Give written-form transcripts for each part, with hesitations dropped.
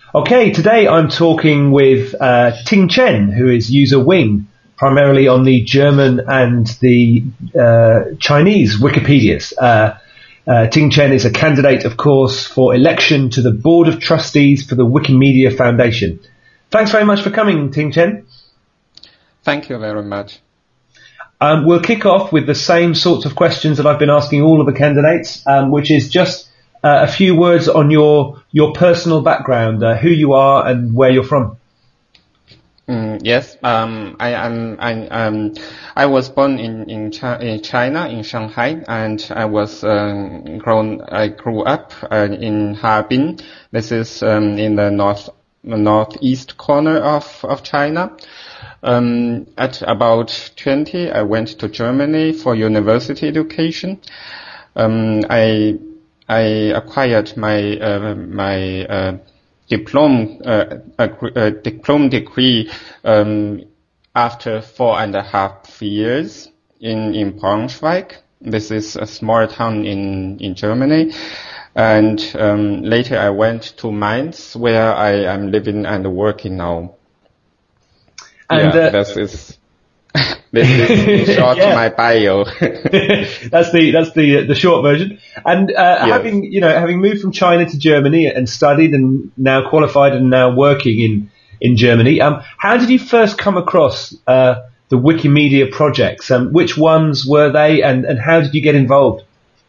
Okay, today I'm talking with Ting Chen, who is user Wing, primarily on the German and the Chinese Wikipedias. Ting Chen is a candidate, of course, for election to the Board of Trustees for the Wikimedia Foundation. Thanks very much for coming, Ting Chen. Thank you very much. We'll kick off with the same sorts of questions that I've been asking all of the candidates, which is just a few words on your personal background, who you are and where you're from. Yes, I was born in China, in Shanghai, and I grew up in Harbin. This is in the northeast corner of China. At about 20, I went to Germany for university education. I acquired my diploma degree after 4.5 years in Braunschweig. This is a small town in Germany. And later I went to Mainz, where I am living and working now. And this is short my bio. That's the short version. And yes. having moved from China to Germany and studied and now qualified and now working in Germany, how did you first come across the Wikimedia projects? Which ones were they, and how did you get involved?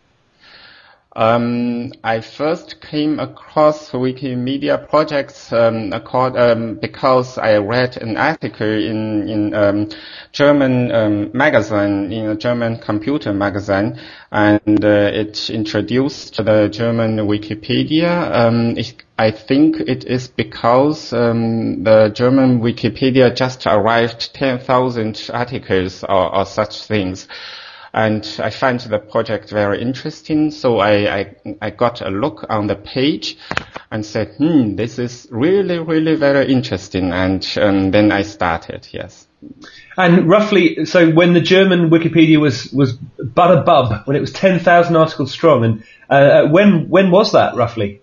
I first came across Wikimedia projects because I read an article in German magazine, in a German computer magazine, and it introduced the German Wikipedia. I think it is because the German Wikipedia just arrived 10,000 articles or such things. And I find the project very interesting, so I got a look on the page and said, this is really, really very interesting, and then I started, yes. And roughly, so when the German Wikipedia was but a bub, when it was 10,000 articles strong, and when was that, roughly?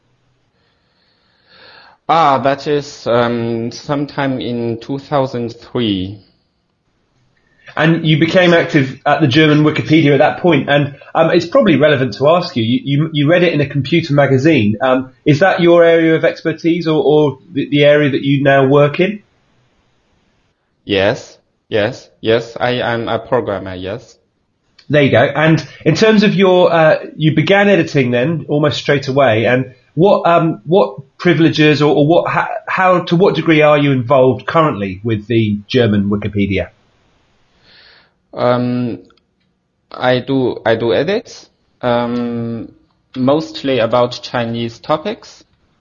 That is sometime in 2003. And you became active at the German Wikipedia at that point, and it's probably relevant to ask you. You read it in a computer magazine. Is that your area of expertise, or the area that you now work in? Yes. I am a programmer. Yes. There you go. And in terms of you began editing then almost straight away. And what privileges or how to what degree are you involved currently with the German Wikipedia? I do edits, mostly about Chinese topics.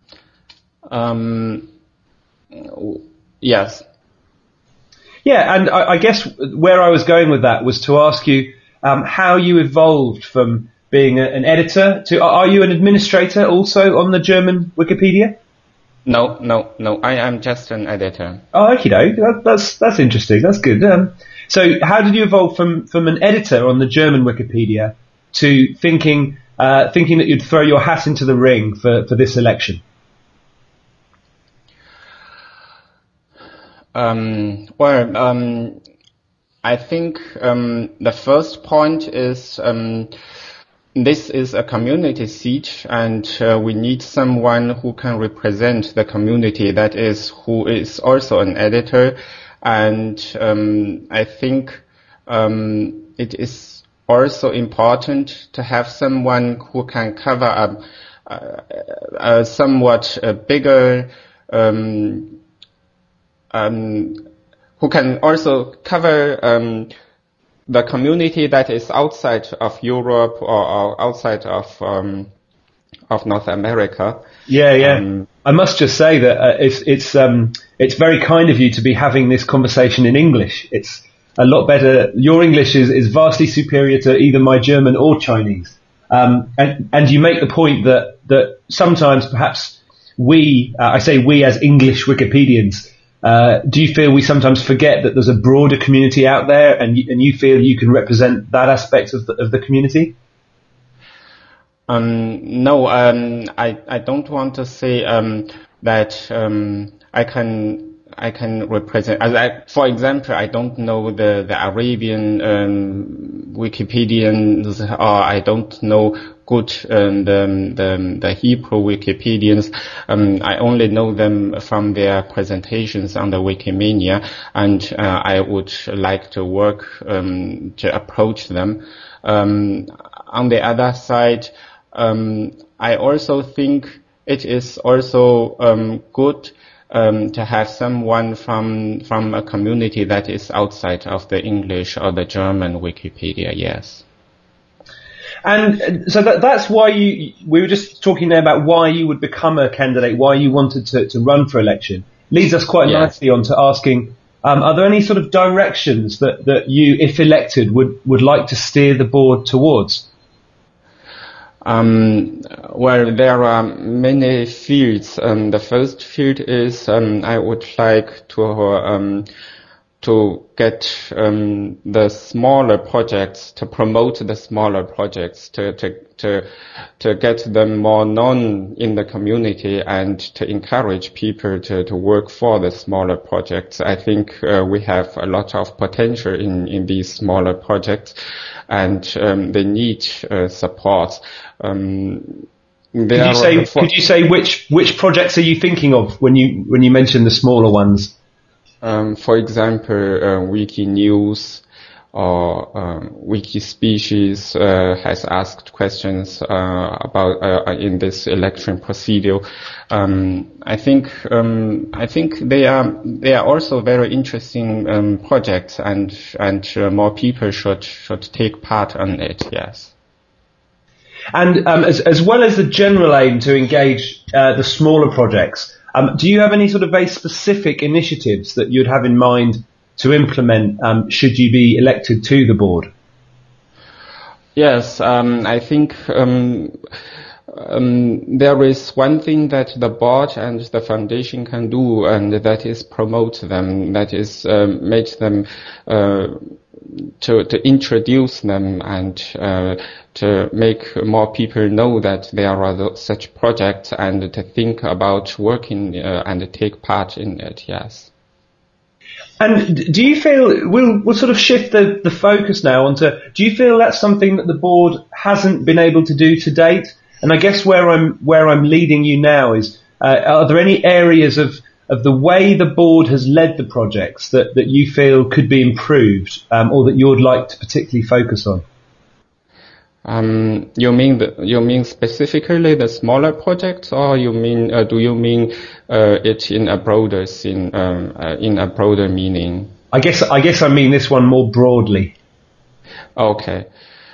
Yes. Yeah, and I guess where I was going with that was to ask you how you evolved from being an editor to, are you an administrator also on the German Wikipedia? No, I am just an editor. Oh, okey-doke. That's interesting. That's good. So how did you evolve from an editor on the German Wikipedia to thinking that you'd throw your hat into the ring for this election? I think the first point is this is a community seat, and we need someone who can represent the community, that is, who is also an editor. And I think it is also important to have someone who can cover a somewhat bigger, who can also cover the community that is outside of Europe or outside of North America. Yeah. I must just say that it's very kind of you to be having this conversation in English. It's a lot better. Your English is vastly superior to either my German or Chinese. And you make the point that sometimes perhaps I say we as English Wikipedians, do you feel we sometimes forget that there's a broader community out there, and you feel you can represent that aspect of the community? No, I don't want to say that I can represent. For example, I don't know the Arabian Wikipedians, or I don't know good the Hebrew Wikipedians. I only know them from their presentations on the Wikimania, and I would like to work to approach them. On the other side, I also think it is also good to have someone from a community that is outside of the English or the German Wikipedia. Yes. And so that's why we were just talking there about why you would become a candidate, why you wanted to run for election. Leads us quite nicely on to asking, are there any sort of directions that you, if elected, would like to steer the board towards? Well, there are many fields. The first field is I would like to get the smaller projects, to promote the smaller projects, to get them more known in the community, and to encourage people to work for the smaller projects. I think we have a lot of potential in these smaller projects, and they need support. Could you say which projects are you thinking of when you mention the smaller ones? For example, Wikinews or Wikispecies has asked questions about in this election procedure. I think they are also very interesting projects, and more people should take part on it. Yes. And as well as the general aim to engage the smaller projects, do you have any sort of very specific initiatives that you'd have in mind to implement should you be elected to the board? Yes, I think there is one thing that the board and the foundation can do, and that is promote them, that is make them to introduce them, and to make more people know that there are such projects, and to think about working and take part in it. Yes. And do you feel we'll sort of shift the focus now onto? Do you feel that's something that the board hasn't been able to do to date? And I guess where I'm leading you now is, are there any areas of the way the board has led the projects that you feel could be improved, or that you would like to particularly focus on? You mean specifically the smaller projects, or do you mean it in a broader in a broader meaning? I guess I mean this one more broadly. Okay.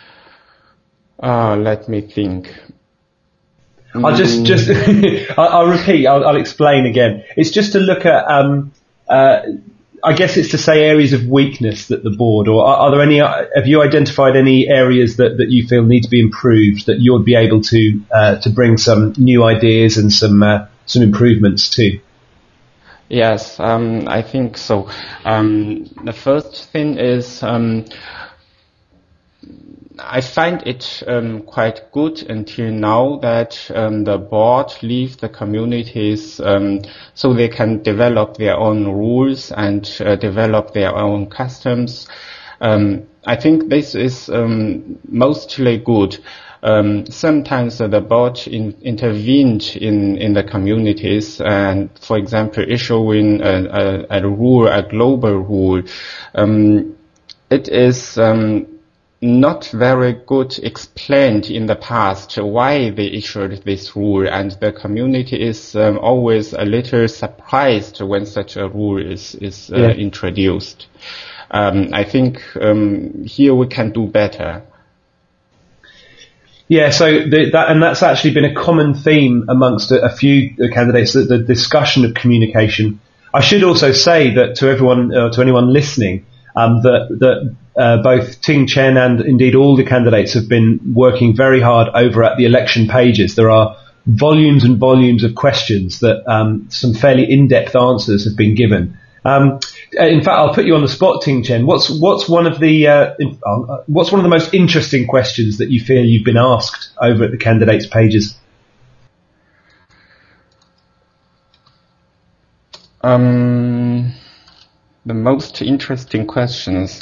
Let me think. I'll just I'll repeat. I'll explain again. It's just to look at I guess it's to say areas of weakness that the board, or are there any? Have you identified any areas that you feel need to be improved, that you'll be able to bring some new ideas and some improvements to? Yes, I think so. The first thing is I find it quite good until now that the board leave the communities so they can develop their own rules and develop their own customs. I think this is mostly good. Sometimes the board intervened in the communities, and for example issuing a rule, a global rule. It is not very good explained in the past why they issued this rule, and the community is always a little surprised when such a rule is introduced. I think here we can do better. Yeah, so that's actually been a common theme amongst a few candidates, the discussion of communication. I should also say that to anyone listening, that both Ting Chen and indeed all the candidates have been working very hard over at the election pages. There are volumes and volumes of questions that some fairly in-depth answers have been given. In fact, I'll put you on the spot, Ting Chen. What's one of the most interesting questions that you feel you've been asked over at the candidates pages? The most interesting questions.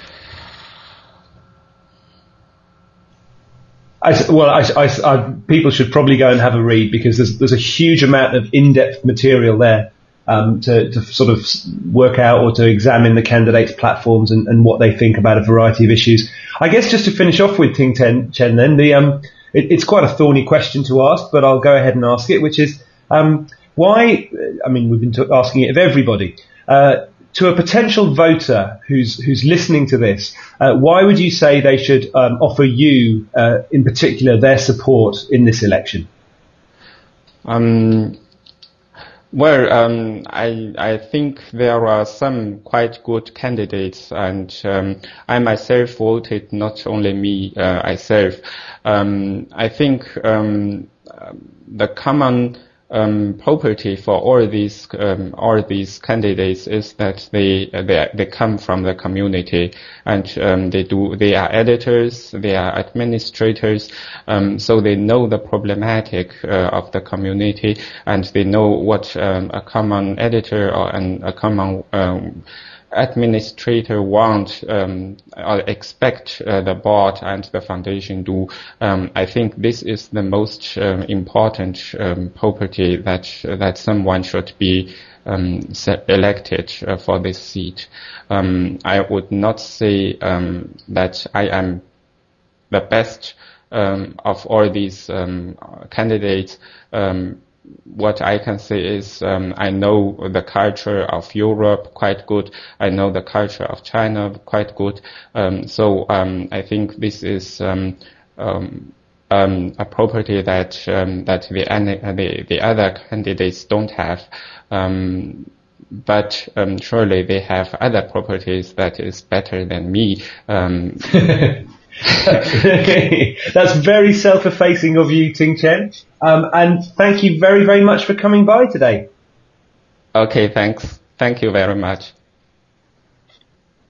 People should probably go and have a read, because there's a huge amount of in-depth material there to sort of work out or to examine the candidates' platforms and what they think about a variety of issues. I guess just to finish off with Ting Chen, then it's quite a thorny question to ask, but I'll go ahead and ask it, which is why? I mean, we've been asking it of everybody. To a potential voter who's listening to this, why would you say they should offer you, in particular, their support in this election? I think there are some quite good candidates, and I myself voted, not only me, myself. I think the common property for all these candidates is that they come from the community, and they are editors, they are administrators, so they know the problematic of the community, and they know what a common editor or a common administrator want or expect the board and the foundation do. I think this is the most important property that someone should be elected for this seat. I would not say that I am the best of all these candidates. What I can say is I know the culture of Europe quite good. I know the culture of China quite good. So I think this is a property that the other candidates don't have. But surely they have other properties that is better than me. That's very self-effacing of you, Ting Chen. And thank you very, very much for coming by today. Okay, thanks. Thank you very much.